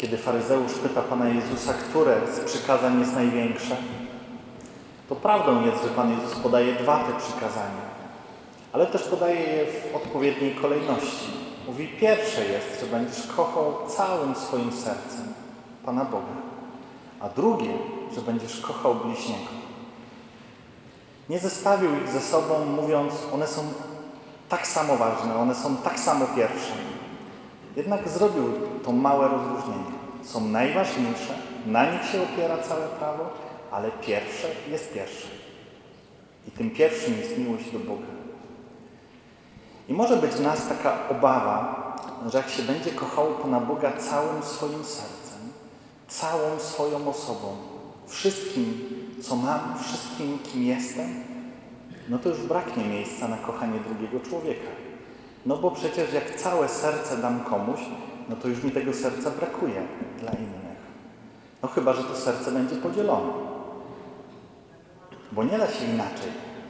kiedy faryzeusz pyta Pana Jezusa, które z przykazań jest największe, to prawdą jest, że Pan Jezus podaje 2 te przykazania, ale też podaje je w odpowiedniej kolejności. Mówi, pierwsze jest, że będziesz kochał całym swoim sercem Pana Boga, a drugie, że będziesz kochał bliźniego. Nie zestawił ich ze sobą, mówiąc, one są tak samo ważne, one są tak samo pierwsze. Jednak zrobił to małe rozróżnienie. Są najważniejsze, na nich się opiera całe prawo, ale pierwsze jest pierwsze. I tym pierwszym jest miłość do Boga. I może być w nas taka obawa, że jak się będzie kochało Pana Boga całym swoim sercem, całą swoją osobą, wszystkim, co mam, wszystkim, kim jestem, no to już braknie miejsca na kochanie drugiego człowieka. No bo przecież jak całe serce dam komuś, no to już mi tego serca brakuje dla innych. No chyba, że to serce będzie podzielone. Bo nie da się inaczej.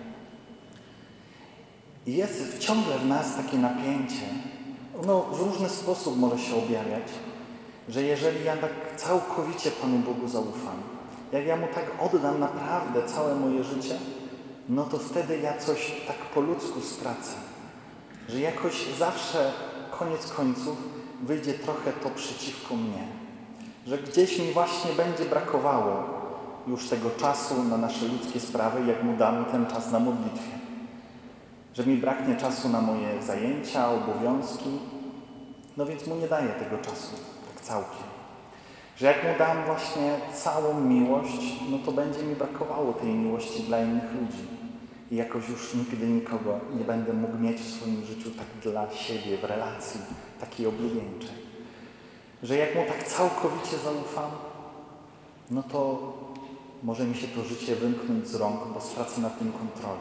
I jest ciągle w nas takie napięcie, ono w różny sposób może się objawiać, że jeżeli ja tak całkowicie Panu Bogu zaufam, jak ja Mu tak oddam naprawdę całe moje życie, no to wtedy ja coś tak po ludzku stracę. Że jakoś zawsze, koniec końców, wyjdzie trochę to przeciwko mnie. Że gdzieś mi właśnie będzie brakowało już tego czasu na nasze ludzkie sprawy, jak Mu dam ten czas na modlitwie. Że mi braknie czasu na moje zajęcia, obowiązki, no więc Mu nie daję tego czasu tak całkiem. Że jak Mu dam właśnie całą miłość, no to będzie mi brakowało tej miłości dla innych ludzi. I jakoś już nigdy nikogo nie będę mógł mieć w swoim życiu tak dla siebie, w relacji takiej oblubieńczej. Że jak Mu tak całkowicie zaufam, no to może mi się to życie wymknąć z rąk, bo stracę nad tym kontrolę.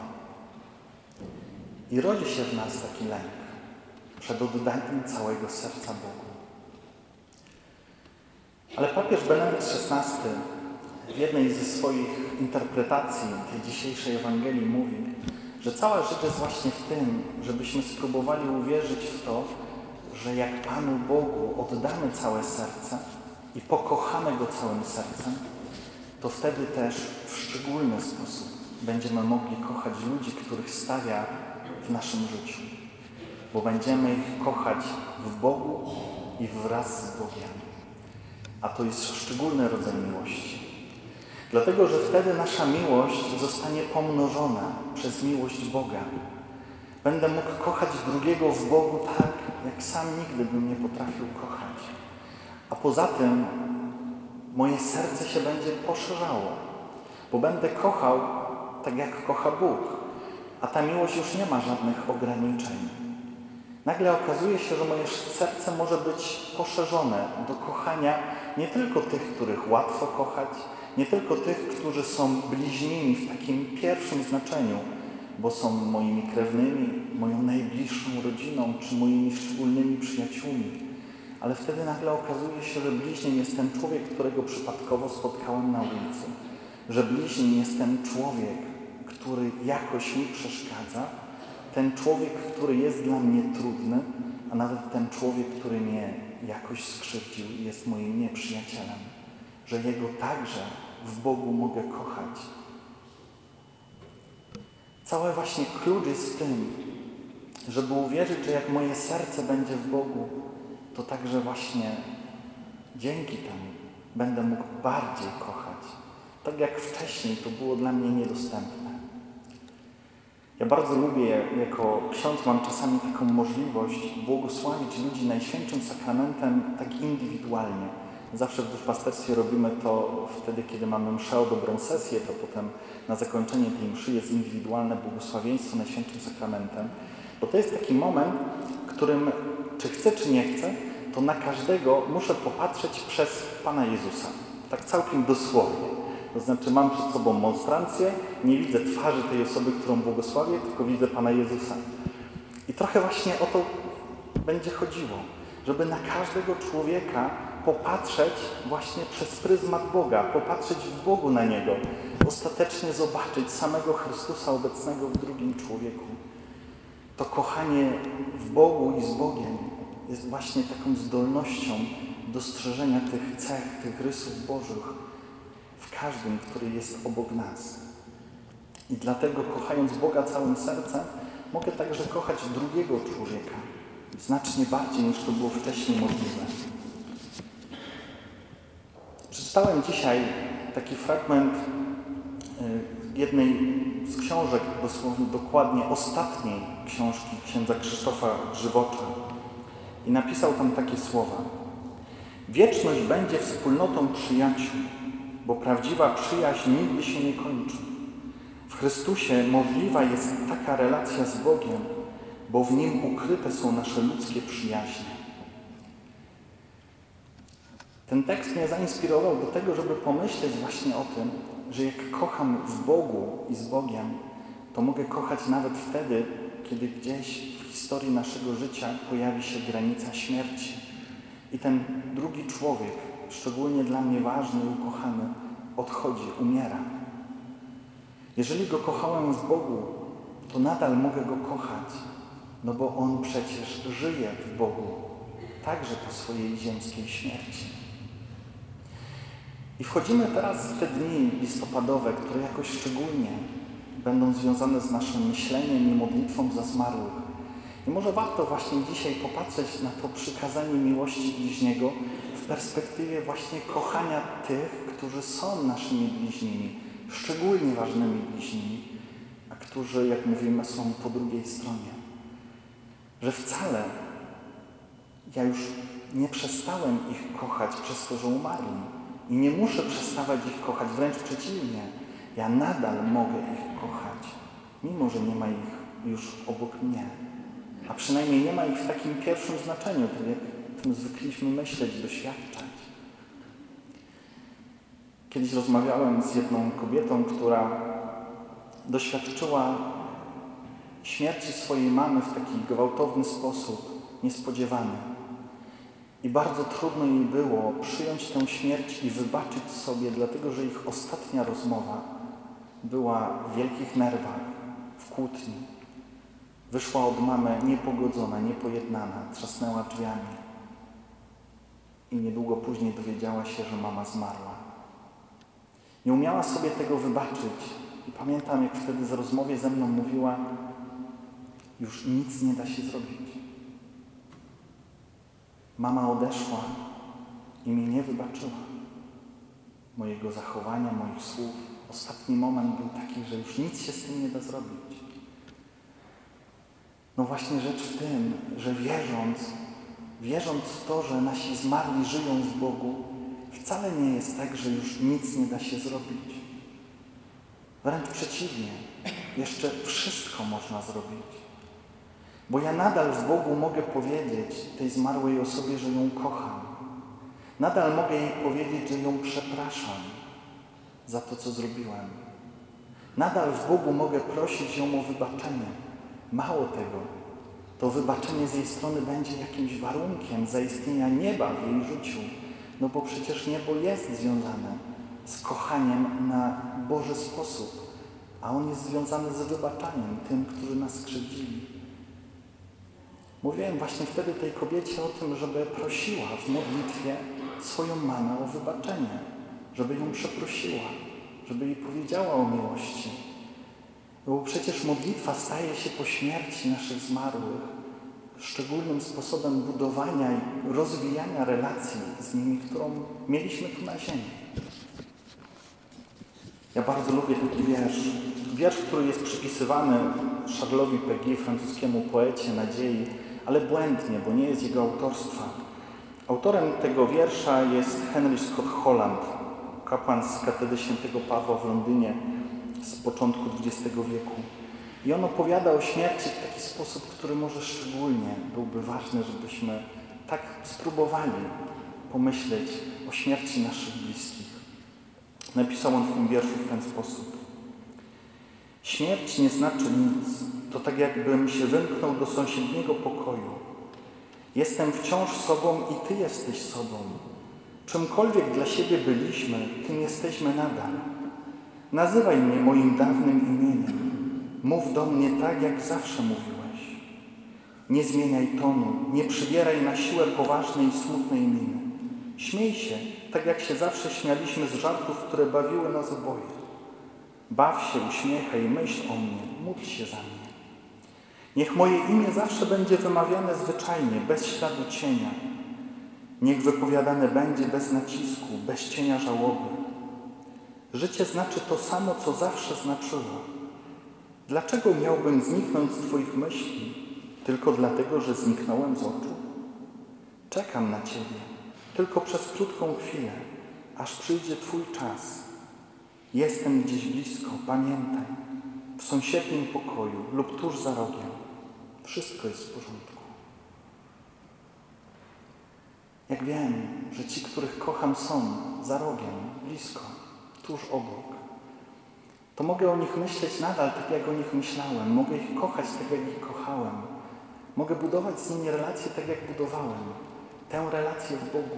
I rodzi się w nas taki lęk przed oddaniem całego serca Bogu. Ale papież Benedykt XVI w jednej ze swoich interpretacji tej dzisiejszej Ewangelii mówi, że cała rzecz jest właśnie w tym, żebyśmy spróbowali uwierzyć w to, że jak Panu Bogu oddamy całe serce i pokochamy Go całym sercem, to wtedy też w szczególny sposób będziemy mogli kochać ludzi, których stawia w naszym życiu. Bo będziemy ich kochać w Bogu i wraz z Bogiem. A to jest szczególny rodzaj miłości. Dlatego, że wtedy nasza miłość zostanie pomnożona przez miłość Boga. Będę mógł kochać drugiego w Bogu tak, jak sam nigdy bym nie potrafił kochać. A poza tym moje serce się będzie poszerzało, bo będę kochał tak, jak kocha Bóg. A ta miłość już nie ma żadnych ograniczeń. Nagle okazuje się, że moje serce może być poszerzone do kochania nie tylko tych, których łatwo kochać, nie tylko tych, którzy są bliźnimi w takim pierwszym znaczeniu, bo są moimi krewnymi, moją najbliższą rodziną, czy moimi szczególnymi przyjaciółmi. Ale wtedy nagle okazuje się, że bliźnim jest ten człowiek, którego przypadkowo spotkałem na ulicy. Że bliźnim jest ten człowiek, który jakoś mi przeszkadza, ten człowiek, który jest dla mnie trudny, a nawet ten człowiek, który mnie jakoś skrzywdził i jest moim nieprzyjacielem. Że Jego także w Bogu mogę kochać. Cały właśnie klucz jest w tym, żeby uwierzyć, że jak moje serce będzie w Bogu, to także właśnie dzięki temu będę mógł bardziej kochać. Tak jak wcześniej to było dla mnie niedostępne. Ja bardzo lubię, jako ksiądz mam czasami taką możliwość błogosławić ludzi Najświętszym Sakramentem tak indywidualnie. Zawsze w duszpasterstwie robimy to wtedy, kiedy mamy mszę o dobrą sesję, to potem na zakończenie tej mszy jest indywidualne błogosławieństwo Najświętszym Sakramentem. Bo to jest taki moment, w którym, czy chcę, czy nie chcę, to na każdego muszę popatrzeć przez Pana Jezusa. Tak całkiem dosłownie. To znaczy mam przed sobą monstrancję, nie widzę twarzy tej osoby, którą błogosławię, tylko widzę Pana Jezusa. I trochę właśnie o to będzie chodziło, żeby na każdego człowieka popatrzeć właśnie przez pryzmat Boga, popatrzeć w Bogu na Niego, ostatecznie zobaczyć samego Chrystusa obecnego w drugim człowieku. To kochanie w Bogu i z Bogiem jest właśnie taką zdolnością dostrzeżenia tych cech, tych rysów Bożych w każdym, który jest obok nas. I dlatego, kochając Boga całym sercem, mogę także kochać drugiego człowieka znacznie bardziej, niż to było wcześniej możliwe. Przeczytałem dzisiaj taki fragment jednej z książek, dosłownie dokładnie ostatniej książki księdza Krzysztofa Grzywocza. I napisał tam takie słowa. Wieczność będzie wspólnotą przyjaciół, bo prawdziwa przyjaźń nigdy się nie kończy. W Chrystusie możliwa jest taka relacja z Bogiem, bo w Nim ukryte są nasze ludzkie przyjaźnie. Ten tekst mnie zainspirował do tego, żeby pomyśleć właśnie o tym, że jak kocham w Bogu i z Bogiem, to mogę kochać nawet wtedy, kiedy gdzieś w historii naszego życia pojawi się granica śmierci. I ten drugi człowiek, szczególnie dla mnie ważny i ukochany, odchodzi, umiera. Jeżeli go kochałem w Bogu, to nadal mogę go kochać, no bo on przecież żyje w Bogu, także po swojej ziemskiej śmierci. I wchodzimy teraz w te dni listopadowe, które jakoś szczególnie będą związane z naszym myśleniem i modlitwą za zmarłych. I może warto właśnie dzisiaj popatrzeć na to przykazanie miłości bliźniego w perspektywie właśnie kochania tych, którzy są naszymi bliźnimi, szczególnie ważnymi bliźnimi, a którzy, jak mówimy, są po drugiej stronie. Że wcale ja już nie przestałem ich kochać przez to, że umarli. I nie muszę przestawać ich kochać, wręcz przeciwnie. Ja nadal mogę ich kochać, mimo że nie ma ich już obok mnie. A przynajmniej nie ma ich w takim pierwszym znaczeniu, tak jak tym zwykliśmy myśleć, doświadczać. Kiedyś rozmawiałem z jedną kobietą, która doświadczyła śmierci swojej mamy w taki gwałtowny sposób, niespodziewany. I bardzo trudno jej było przyjąć tę śmierć i wybaczyć sobie, dlatego że ich ostatnia rozmowa była w wielkich nerwach, w kłótni. Wyszła od mamy niepogodzona, niepojednana, trzasnęła drzwiami. I niedługo później dowiedziała się, że mama zmarła. Nie umiała sobie tego wybaczyć. I pamiętam, jak wtedy w rozmowie ze mną mówiła, już nic nie da się zrobić. Mama odeszła i mi nie wybaczyła mojego zachowania, moich słów. Ostatni moment był taki, że już nic się z tym nie da zrobić. No właśnie rzecz w tym, że wierząc w to, że nasi zmarli żyją w Bogu, wcale nie jest tak, że już nic nie da się zrobić. Wręcz przeciwnie, jeszcze wszystko można zrobić. Bo ja nadal w Bogu mogę powiedzieć tej zmarłej osobie, że ją kocham. Nadal mogę jej powiedzieć, że ją przepraszam za to, co zrobiłem. Nadal w Bogu mogę prosić ją o wybaczenie. Mało tego, to wybaczenie z jej strony będzie jakimś warunkiem zaistnienia nieba w jej życiu. No bo przecież niebo jest związane z kochaniem na Boży sposób, a on jest związany z wybaczaniem tym, którzy nas skrzywdzili. Mówiłem właśnie wtedy tej kobiecie o tym, żeby prosiła w modlitwie swoją mamę o wybaczenie, żeby ją przeprosiła, żeby jej powiedziała o miłości. Bo przecież modlitwa staje się po śmierci naszych zmarłych szczególnym sposobem budowania i rozwijania relacji z nimi, którą mieliśmy tu na ziemi. Ja bardzo lubię taki wiersz, który jest przypisywany Charlesowi Péguy, francuskiemu poecie nadziei, ale błędnie, bo nie jest jego autorstwa. Autorem tego wiersza jest Henry Scott Holland, kapłan z katedry świętego Pawła w Londynie z początku XX wieku. I on opowiada o śmierci w taki sposób, który może szczególnie byłby ważny, żebyśmy tak spróbowali pomyśleć o śmierci naszych bliskich. Napisał on w tym wierszu w ten sposób. Śmierć nie znaczy nic. To tak jakbym się wymknął do sąsiedniego pokoju. Jestem wciąż sobą i Ty jesteś sobą. Czymkolwiek dla siebie byliśmy, tym jesteśmy nadal. Nazywaj mnie moim dawnym imieniem. Mów do mnie tak, jak zawsze mówiłeś. Nie zmieniaj tonu, nie przybieraj na siłę poważnej i smutnej miny. Śmiej się, tak jak się zawsze śmialiśmy z żartów, które bawiły nas oboje. Baw się, uśmiechaj, myśl o mnie, módl się za mnie. Niech moje imię zawsze będzie wymawiane zwyczajnie, bez śladu cienia. Niech wypowiadane będzie bez nacisku, bez cienia żałoby. Życie znaczy to samo, co zawsze znaczyło. Dlaczego miałbym zniknąć z Twoich myśli? Tylko dlatego, że zniknąłem z oczu? Czekam na Ciebie, tylko przez krótką chwilę, aż przyjdzie Twój czas. Jestem gdzieś blisko, pamiętaj, w sąsiednim pokoju lub tuż za rogiem. Wszystko jest w porządku. Jak wiem, że ci, których kocham, są za rogiem, blisko, tuż obok, to mogę o nich myśleć nadal tak, jak o nich myślałem. Mogę ich kochać tak, jak ich kochałem. Mogę budować z nimi relacje tak, jak budowałem. Tę relację w Bogu.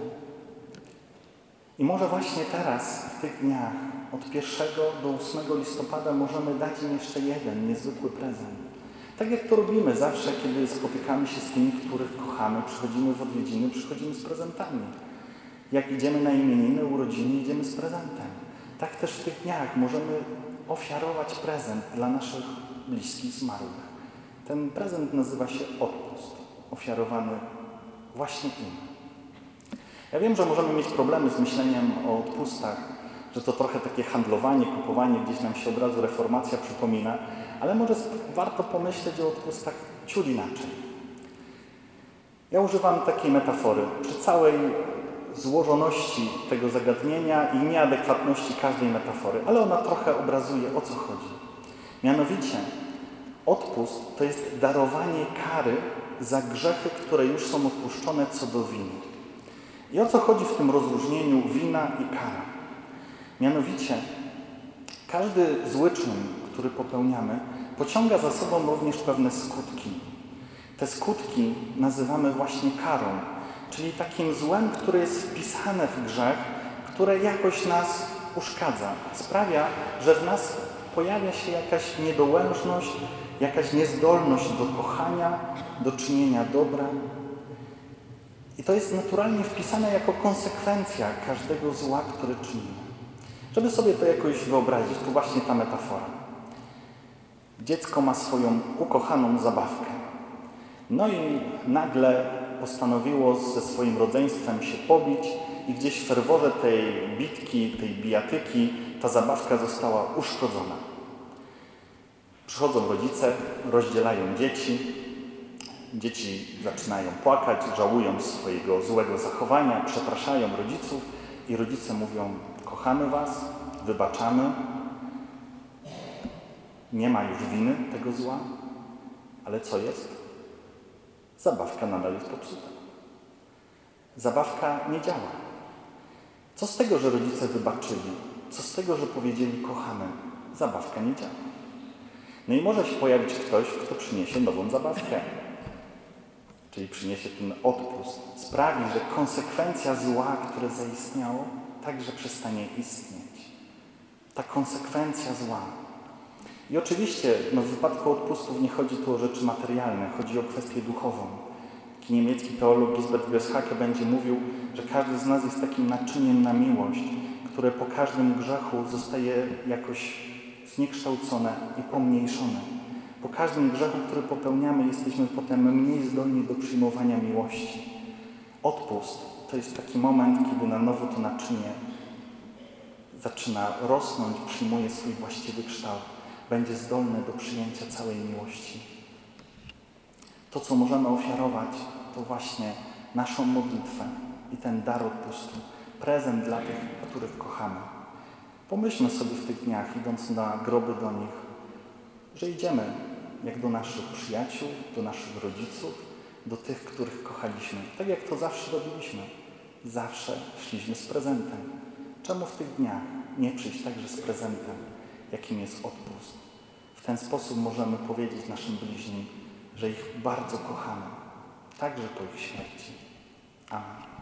I może właśnie teraz, w tych dniach, od 1 do 8 listopada możemy dać im jeszcze jeden niezwykły prezent. Tak jak to robimy zawsze, kiedy spotykamy się z tymi, których kochamy, przychodzimy w odwiedziny, przychodzimy z prezentami. Jak idziemy na imieniny, urodziny, idziemy z prezentem. Tak też w tych dniach możemy ofiarować prezent dla naszych bliskich zmarłych. Ten prezent nazywa się odpust, ofiarowany właśnie im. Ja wiem, że możemy mieć problemy z myśleniem o odpustach, że to trochę takie handlowanie, kupowanie, gdzieś nam się od razu reformacja przypomina, ale może warto pomyśleć o odpustach ciut inaczej. Ja używam takiej metafory. Przy całej złożoności tego zagadnienia i nieadekwatności każdej metafory, ale ona trochę obrazuje, o co chodzi. Mianowicie, odpust to jest darowanie kary za grzechy, które już są odpuszczone co do winy. I o co chodzi w tym rozróżnieniu wina i kara? Mianowicie, każdy zły czyn, który popełniamy, pociąga za sobą również pewne skutki. Te skutki nazywamy właśnie karą, czyli takim złem, które jest wpisane w grzech, które jakoś nas uszkadza. Sprawia, że w nas pojawia się jakaś niedołężność, jakaś niezdolność do kochania, do czynienia dobra. I to jest naturalnie wpisane jako konsekwencja każdego zła, które czynimy. Żeby sobie to jakoś wyobrazić, to właśnie ta metafora. Dziecko ma swoją ukochaną zabawkę. No i nagle postanowiło ze swoim rodzeństwem się pobić i gdzieś w ferworze tej bitki, tej bijatyki ta zabawka została uszkodzona. Przychodzą rodzice, rozdzielają dzieci. Dzieci zaczynają płakać, żałują swojego złego zachowania, przepraszają rodziców i rodzice mówią: kochamy was, wybaczamy, nie ma już winy tego zła, ale co jest? Zabawka nadal jest popsuta. Zabawka nie działa. Co z tego, że rodzice wybaczyli? Co z tego, że powiedzieli kochamy? Zabawka nie działa. No i może się pojawić ktoś, kto przyniesie nową zabawkę. Czyli przyniesie ten odpust. Sprawi, że konsekwencja zła, które zaistniało, także przestanie istnieć. Ta konsekwencja zła. I oczywiście w wypadku odpustów nie chodzi tu o rzeczy materialne, chodzi o kwestię duchową. Taki niemiecki teolog Gisbert Wioshake będzie mówił, że każdy z nas jest takim naczyniem na miłość, które po każdym grzechu zostaje jakoś zniekształcone i pomniejszone. Po każdym grzechu, który popełniamy, jesteśmy potem mniej zdolni do przyjmowania miłości. Odpust to jest taki moment, kiedy na nowo to naczynie zaczyna rosnąć, przyjmuje swój właściwy kształt. Będzie zdolne do przyjęcia całej miłości. To, co możemy ofiarować, to właśnie naszą modlitwę i ten dar odpustu. Prezent dla tych, których kochamy. Pomyślmy sobie w tych dniach, idąc na groby do nich, że idziemy jak do naszych przyjaciół, do naszych rodziców, do tych, których kochaliśmy. Tak jak to zawsze robiliśmy. Zawsze szliśmy z prezentem. Czemu w tych dniach nie przyjść także z prezentem, jakim jest odpust? W ten sposób możemy powiedzieć naszym bliźnim, że ich bardzo kochamy, także po ich śmierci. Amen.